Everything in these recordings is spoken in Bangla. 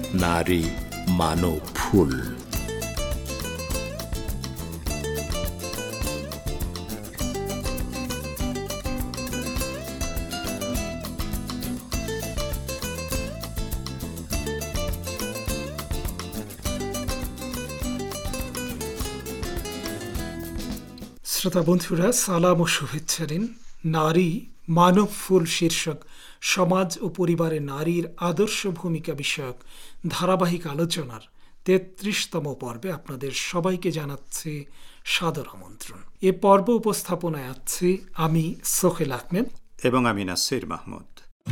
নারী মানব ফুল। শ্রোতা বন্ধুরা, সালাম ও শুভেচ্ছা দিন। নারী মানব ফুল শীর্ষক সমাজ ও পরিবারে নারীর আদর্শ ভূমিকা বিষয়ক ধারাবাহিক আলোচনার ৩৩তম পর্বে আপনাদের সবাইকে জানাচ্ছি সাদর আমন্ত্রণ। এ পর্ব উপস্থাপনায় আছি আমি সোহেল আহমেদ এবং আমি নাসির মাহমুদ।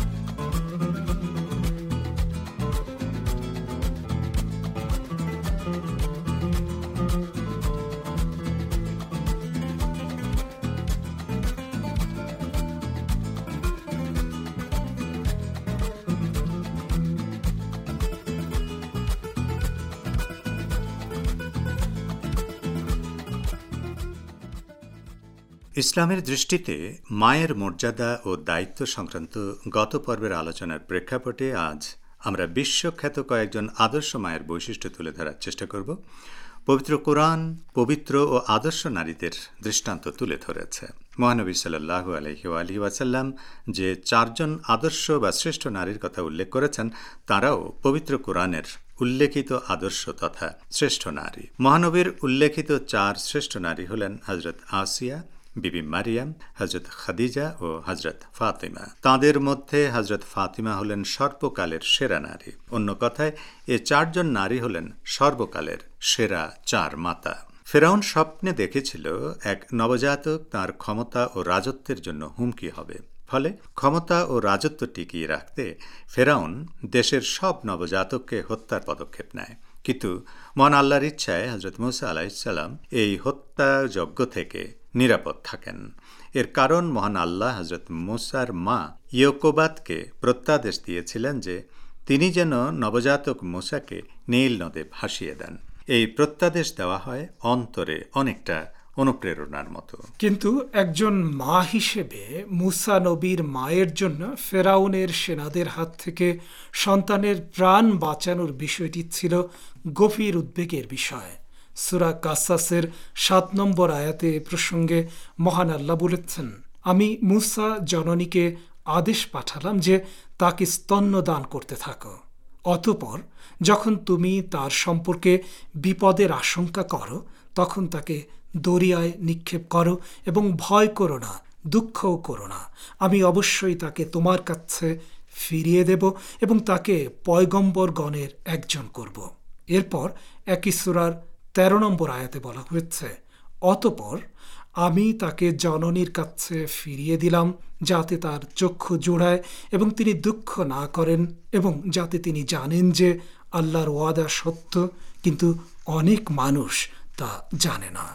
ইসলামের দৃষ্টিতে মায়ের মর্যাদা ও দায়িত্ব সংক্রান্ত গত পর্বের আলোচনার প্রেক্ষাপটে আজ আমরা বিশ্বখ্যাত কয়েকজন আদর্শ মায়ের বৈশিষ্ট্য তুলে ধরার চেষ্টা করব। পবিত্র কোরআন পবিত্র ও আদর্শ নারীদের দৃষ্টান্ত তুলে ধরেছে। মহানবী সাল্লাল্লাহু আলাইহি ওয়াসাল্লাম যে 4 জন আদর্শ বা শ্রেষ্ঠ নারীর কথা উল্লেখ করেছেন, তারাও পবিত্র কোরআনের উল্লেখিত আদর্শ তথা শ্রেষ্ঠ নারী। মহানবীর উল্লেখিত 4 শ্রেষ্ঠ নারী হলেন হযরত আসিয়া, বিবি মারিয়াম, হযরত খাদিজা ও হযরত ফাতিমা। তাঁদের মধ্যে হযরত ফাতিমা হলেন সর্বকালের সেরা নারী। অন্য কথায়, এ 4 জন নারী হলেন সর্বকালের সেরা 4 মাতা। ফেরাউন স্বপ্নে দেখেছিল এক নবজাতক তার ক্ষমতা ও রাজত্বের জন্য হুমকি হবে। ফলে ক্ষমতা ও রাজত্ব টিকিয়ে রাখতে ফেরাউন দেশের সব নবজাতককে হত্যার পদক্ষেপ নেয়। কিন্তু মহান আল্লাহর ইচ্ছায় হযরত মূসা আলাইহিস সালাম এই হত্যা যজ্ঞ থেকে নিরাপদ থাকেন। এর কারণ মহান আল্লাহ হযরত মূসার মা ইয়োকোবাদকে প্রত্যাদেশ দিয়েছিলেন যে তিনি যেন নবজাতক মূসাকে নীল নদে ভাসিয়ে দেন। এই প্রত্যাদেশ দেওয়া হয় অন্তরে অনেকটা অনুপ্রেরণার মতো। কিন্তু একজন মা হিসেবে মূসা নবীর মায়ের জন্য ফেরাউনের সেনাদের হাত থেকে সন্তানের প্রাণ বাঁচানোর বিষয়টি ছিল গভীর উদ্বেগের বিষয়। সূরা কাসাসের 7 নম্বর আয়াতে প্রসঙ্গে মহান আল্লাহ বলেছেন, আমি মূসা জননীকে আদেশ পাঠালাম যে তাকে স্তন্য দান করতে থাকো। অতঃপর যখন তুমি তার সম্পর্কে বিপদের আশঙ্কা করো, তখন তাকে দরিয়ায় নিক্ষেপ করো এবং ভয় করো না, দুঃখও করো না। আমি অবশ্যই তাকে তোমার কাছে ফিরিয়ে দেব এবং তাকে পয়গম্বরগণের একজন করব। এরপর একই সূরার 13 নম্বর আয়াতে বলা হয়েছে, অতঃপর আমি তাকে জননীর কাছে ফিরিয়ে দিলাম যাতে তার চক্ষু জোড়ায় এবং তিনি দুঃখ না করেন এবং যাতে তিনি জানেন যে আল্লাহর ওয়াদা সত্য, কিন্তু অনেক মানুষ তা জানে না।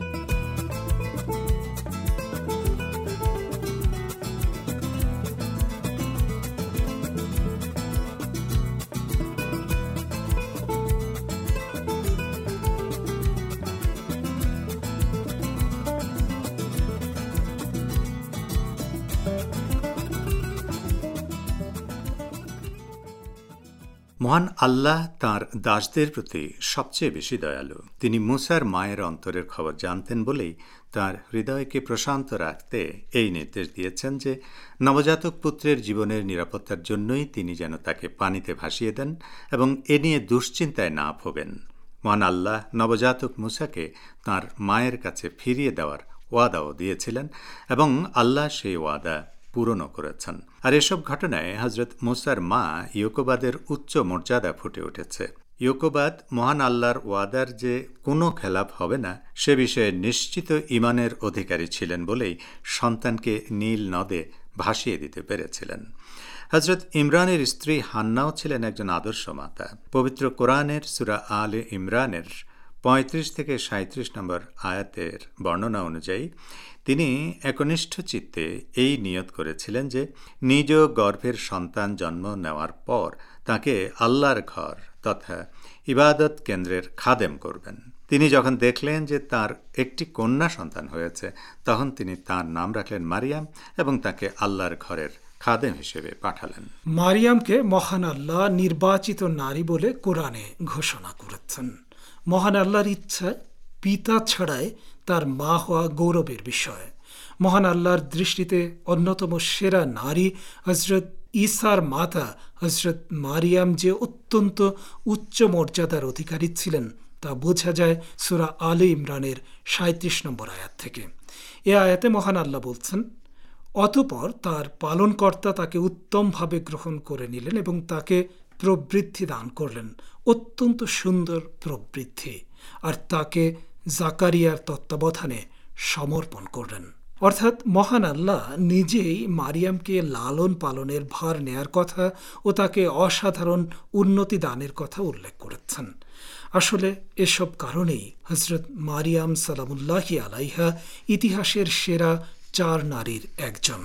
মহান আল্লাহ তাঁর দাসদের প্রতি সবচেয়ে বেশি দয়ালু। তিনি মূসার মায়ের অন্তরের খবর জানতেন বলেই তাঁর হৃদয়কে প্রশান্ত রাখতে এই নির্দেশ দিয়েছেন যে নবজাতক পুত্রের জীবনের নিরাপত্তার জন্যই তিনি যেন তাকে পানিতে ভাসিয়ে দেন এবং এ নিয়ে দুশ্চিন্তায় না ভোগেন। মহান আল্লাহ নবজাতক মূসাকে তাঁর মায়ের কাছে ফিরিয়ে দেওয়ার ওয়াদাও দিয়েছিলেন এবং আল্লাহ সেই ওয়াদা পূরণও করেছেন। আর এসব ঘটনায় হযরত মূসার মা ইয়োকোবাদের উচ্চ মর্যাদা ফুটে উঠেছে। ইয়োকোবাদ মহান আল্লাহর ওয়াদার যে কোনো খেলাপ হবে না সে বিষয়ে নিশ্চিত ঈমানের অধিকারী ছিলেন বলেই সন্তানকে নীল নদে ভাসিয়ে দিতে পেরেছিলেন। হযরত ইমরানের স্ত্রী হান্নাও ছিলেন একজন আদর্শ মাতা। পবিত্র কোরআনের সূরা আলে ইমরানের 35 থেকে 37 নম্বর আয়াতের বর্ণনা অনুযায়ী তিনি একনিষ্ঠ চিত্তে এই নিয়ত করেছিলেন যে নিজ গর্ভের সন্তান জন্ম নেওয়ার পর তাকে আল্লাহর ঘর তথা ইবাদত কেন্দ্রের খাদেম করবেন। তিনি যখন দেখলেন যে তার একটি কন্যা সন্তান হয়েছে, তখন তিনি তার নাম রাখলেন মারিয়াম এবং তাকে আল্লাহর ঘরের খাদেম হিসেবে পাঠালেন। মারিয়ামকে মহান আল্লাহ নির্বাচিত নারী বলে কোরআনে ঘোষণা করেছেন। মহান আল্লাহর ইচ্ছায় পিতা ছাড়াই তার মা হওয়া গৌরবের বিষয়। মহান আল্লাহর দৃষ্টিতে অন্যতম সেরা নারী হজরত ঈসার মাতা হজরত মারিয়াম যে অত্যন্ত উচ্চ মর্যাদার অধিকারী ছিলেন তা বোঝা যায় সূরা আলে ইমরানের ৩৭ নম্বর আয়াত থেকে। এ আয়াতে মহান আল্লাহ বলছেন, অতঃপর তার পালনকর্তা তাকে উত্তমভাবে গ্রহণ করে নিলেন এবং তাকে প্রবৃদ্ধি দান করলেন, অত্যন্ত সুন্দর প্রবৃদ্ধি, আর তাকে জাকারিয়ার তত্ত্বাবধানে সমর্পণ করলেন। অর্থাৎ মহান আল্লাহ নিজেই মারিয়ামকে লালন পালনের ভার নেয়ার কথা ও তাকে অসাধারণ উন্নতি দানের কথা উল্লেখ করেছেন। আসলে এসব কারণেই হজরত মারিয়াম সালামুল্লাহি আলাইহা ইতিহাসের সেরা 4 নারীর একজন।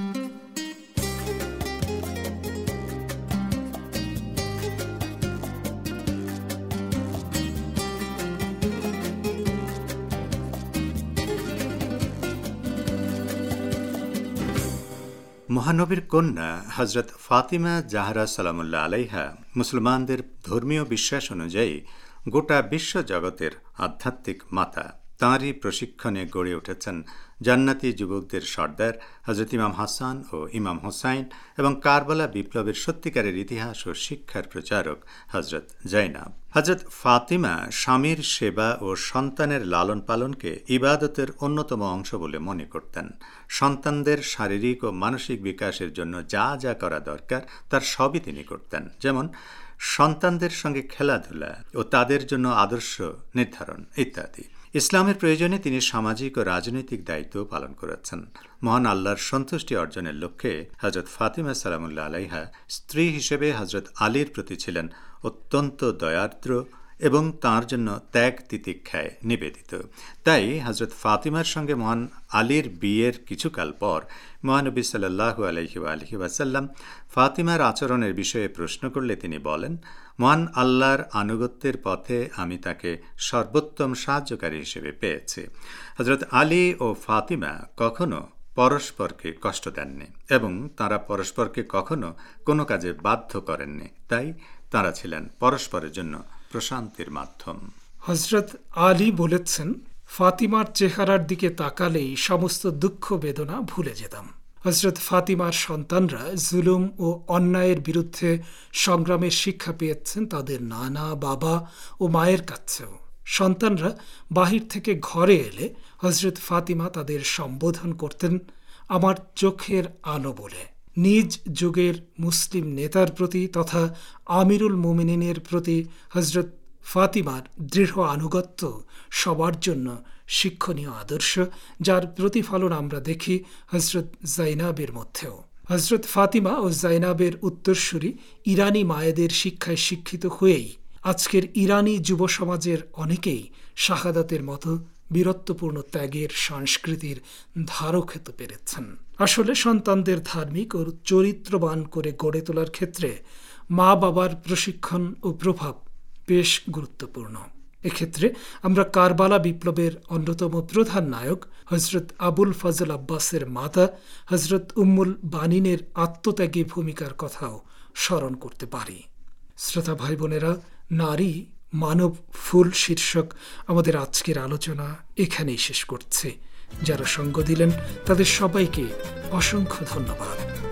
মহানবীর কন্যা হজরত ফাতিমা জাহরা সালামুল্লাহ আলাইহা মুসলমানদের ধর্মীয় বিশ্বাস অনুযায়ী গোটা বিশ্ব জগতের আধ্যাত্মিক মাতা। তাঁরই প্রশিক্ষণে গড়ে উঠেছেন জান্নাতি যুবকদের সর্দার হজরত ইমাম হাসান ও ইমাম হোসাইন এবং কারবালা বিপ্লবের সত্যিকারের ইতিহাস ও শিক্ষার প্রচারক হজরত জৈনাব। হজরত ফাতিমা স্বামীর সেবা ও সন্তানের লালন পালনকে ইবাদতের অন্যতম অংশ বলে মনে করতেন। সন্তানদের শারীরিক ও মানসিক বিকাশের জন্য যা যা করা দরকার তার সবই তিনি করতেন, যেমন সন্তানদের সঙ্গে খেলাধুলা ও তাদের জন্য আদর্শ নির্ধারণ ইত্যাদি। ইসলামের প্রয়োজনে তিনি সামাজিক ও রাজনৈতিক দায়িত্ব পালন করেছেন। মহান আল্লাহর সন্তুষ্টি অর্জনের লক্ষ্যে হজরত ফাতিমা সালামুল্লাহ আলাইহা স্ত্রী হিসেবে হজরত আলীর প্রতি ছিলেন অত্যন্ত দয়ার্দ্র এবং তাঁর জন্য ত্যাগ তিতিক্ষায় নিবেদিত। তাই হজরত ফাতিমার সঙ্গে মহান আলীর বিয়ের কিছুকাল পর মহানবী সাল্লাল্লাহু আলাইহি ওয়াসাল্লাম ফাতিমার আচরণের বিষয়ে প্রশ্ন করলে তিনি বলেন, মহান আল্লাহর আনুগত্যের পথে আমি তাকে সর্বোত্তম সাহায্যকারী হিসেবে পেয়েছি। হজরত আলী ও ফাতিমা কখনো পরস্পরকে কষ্ট দেননি এবং তারা পরস্পরকে কখনো কোনো কাজে বাধ্য করেননি। তাই তারা ছিলেন পরস্পরের জন্য প্রশান্তির মাধ্যম। হজরত আলী বলেছেন, ফাতিমার চেহারার দিকে তাকালেই সমস্ত দুঃখ বেদনা ভুলে যেতাম। হজরত ফাতিমার সন্তানরা জুলুম ও অন্যায়ের বিরুদ্ধে সংগ্রামের শিক্ষা পেয়েছেন তাদের নানা, বাবা ও মায়ের কাছেও। সন্তানরা বাহির থেকে ঘরে এলে হজরত ফাতিমা তাদের সম্বোধন করতেন আমার চোখের আলো বলে। নিজ যুগের মুসলিম নেতার প্রতি তথা আমিরুল মুমিনিনের প্রতি হজরত ফাতিমার দৃঢ় আনুগত্য সবার জন্য শিক্ষণীয় আদর্শ, যার প্রতিফলন আমরা দেখি হজরত জাইনাবের মধ্যেও। হজরত ফাতিমা ও জাইনাবের উত্তরসূরি ইরানি মায়েদের শিক্ষায় শিক্ষিত হয়েই আজকের ইরানি যুব সমাজের অনেকেই শাহাদাতের মতো বীরত্বপূর্ণ ত্যাগের সংস্কৃতির ধারক হতে পেরেছেন। আসলে সন্তানদের ধার্মিক ও চরিত্রবান করে গড়ে তোলার ক্ষেত্রে মা বাবার প্রশিক্ষণ ও প্রভাব বেশ গুরুত্বপূর্ণ। এক্ষেত্রে আমরা কারবালা বিপ্লবের অন্যতম প্রধান নায়ক হজরত আবুল ফজল আব্বাসের মাতা হজরত উম্মুল বানিনের আত্মত্যাগী ভূমিকার কথাও স্মরণ করতে পারি। শ্রোতা ভাই বোনেরা, নারী মানব ফুল শীর্ষক আমাদের আজকের আলোচনা এখানেই শেষ করছে। যারা সঙ্গ দিলেন তাদের সবাইকে অসংখ্য ধন্যবাদ।